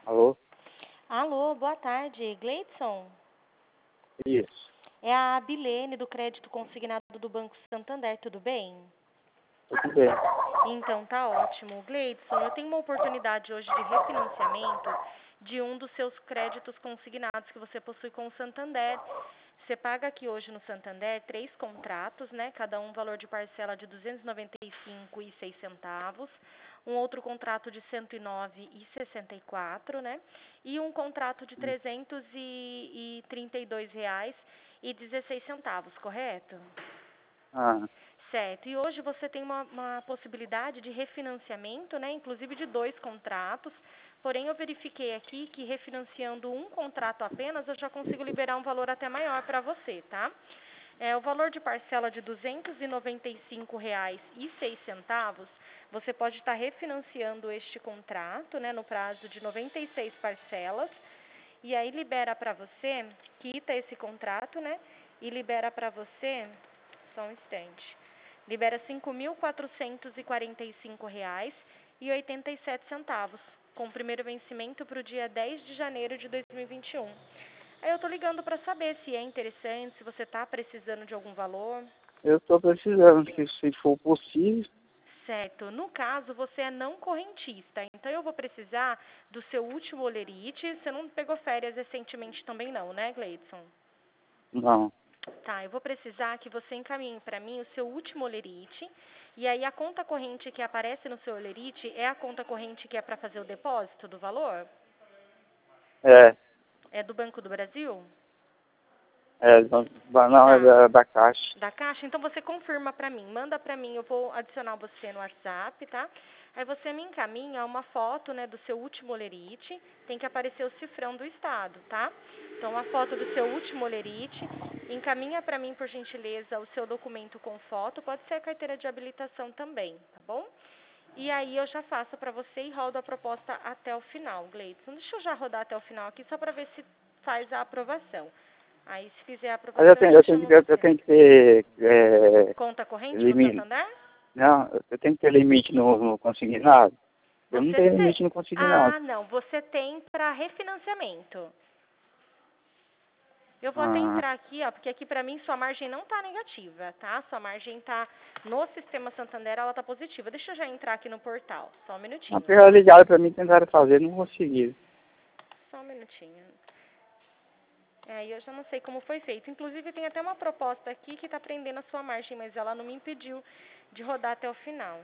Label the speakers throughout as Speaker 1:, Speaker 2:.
Speaker 1: Alô?
Speaker 2: Alô, boa tarde, Gleidson?
Speaker 1: Isso.
Speaker 2: É a Bilene do Crédito Consignado do Banco Santander, tudo bem?
Speaker 1: Tudo bem.
Speaker 2: Então, tá ótimo. Gleidson, eu tenho uma oportunidade hoje de refinanciamento de um dos seus créditos consignados que você possui com o Santander. Você paga aqui hoje no Santander 3 contratos, né? Cada um valor de parcela de R$ 295,06. Um outro contrato de R$ 109,64, né? E um contrato de R$ 332,16, correto?
Speaker 1: Ah,
Speaker 2: Certo. E hoje você tem uma possibilidade de refinanciamento, né? Inclusive de 2 contratos. Porém, eu verifiquei aqui que refinanciando um contrato apenas, eu já consigo liberar um valor até maior para você, tá? O valor de parcela de R$ 295,06, você pode estar refinanciando este contrato, né, no prazo de 96 parcelas, e aí libera para você, quita esse contrato, né, e libera para você, só um instante, libera R$ 5.445,87, com o primeiro vencimento para o dia 10 de janeiro de 2021. Aí eu tô ligando para saber se é interessante, se você está precisando de algum valor.
Speaker 1: eu estou precisando, que se for possível.
Speaker 2: Certo. No caso, você é não correntista, então eu vou precisar do seu último olerite. Você não pegou férias recentemente também não, né, Gleidson?
Speaker 1: Não.
Speaker 2: Tá, eu vou precisar que você encaminhe para mim o seu último olerite. E aí a conta corrente que aparece no seu olerite é a conta corrente que é para fazer o depósito do valor?
Speaker 1: É,
Speaker 2: É do Banco do Brasil?
Speaker 1: não, é
Speaker 2: Tá.
Speaker 1: da Caixa.
Speaker 2: Da Caixa? Então você confirma para mim, manda para mim, eu vou adicionar você no WhatsApp, tá? Aí você me encaminha uma foto, né, do seu último olerite, tem que aparecer o cifrão do estado, tá? Então, uma foto do seu último olerite, encaminha para mim, por gentileza, o seu documento com foto, pode ser a carteira de habilitação também, tá bom? E aí eu já faço para você e rodo a proposta até o final, Gleidson. Deixa eu já rodar até o final aqui, só para ver se faz a aprovação. Aí, se fizer a
Speaker 1: Mas
Speaker 2: aprovação, eu já chamo
Speaker 1: eu
Speaker 2: você.
Speaker 1: tenho que ter
Speaker 2: Conta corrente no
Speaker 1: limite.
Speaker 2: Santander?
Speaker 1: Não, eu tenho que ter limite no consignado. Eu não
Speaker 2: Você
Speaker 1: tenho
Speaker 2: tem.
Speaker 1: limite no consignado.
Speaker 2: Ah, não. Você tem para refinanciamento. Eu vou até
Speaker 1: Ah,
Speaker 2: entrar aqui, ó, porque aqui para mim sua margem não tá negativa, tá? Sua margem tá no sistema Santander, ela tá positiva. Deixa eu já entrar aqui no portal. Só um
Speaker 1: uma
Speaker 2: minutinho.
Speaker 1: pessoa ligaram para mim, tentaram fazer, não conseguiram.
Speaker 2: Só um minutinho. E eu já não sei como foi feito. Inclusive, tem até uma proposta aqui que tá prendendo a sua margem, mas ela não me impediu de rodar até o final.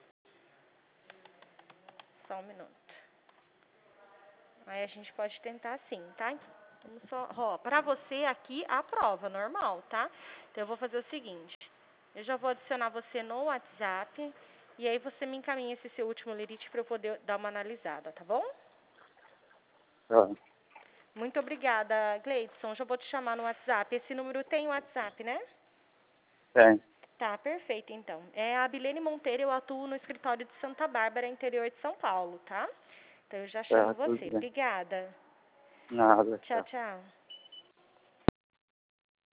Speaker 2: Só um minuto. Aí a gente pode tentar sim, tá? Vamos só, ó, pra você aqui a prova, normal, tá? Então eu vou fazer o seguinte, eu já vou adicionar você no WhatsApp e aí você me encaminha esse seu último lerite pra eu poder dar uma analisada, tá bom?
Speaker 1: Tá.
Speaker 2: Muito obrigada, Gleidson, já vou te chamar no WhatsApp. Esse número tem WhatsApp, né?
Speaker 1: Tem.
Speaker 2: Tá, perfeito então. É a Bilene Monteiro, eu atuo no escritório de Santa Bárbara, interior de São Paulo, tá? Então eu já chamo
Speaker 1: Tá, tudo
Speaker 2: você.
Speaker 1: bem.
Speaker 2: Obrigada.
Speaker 1: Nada,
Speaker 2: Tchau,
Speaker 1: tá.
Speaker 2: tchau.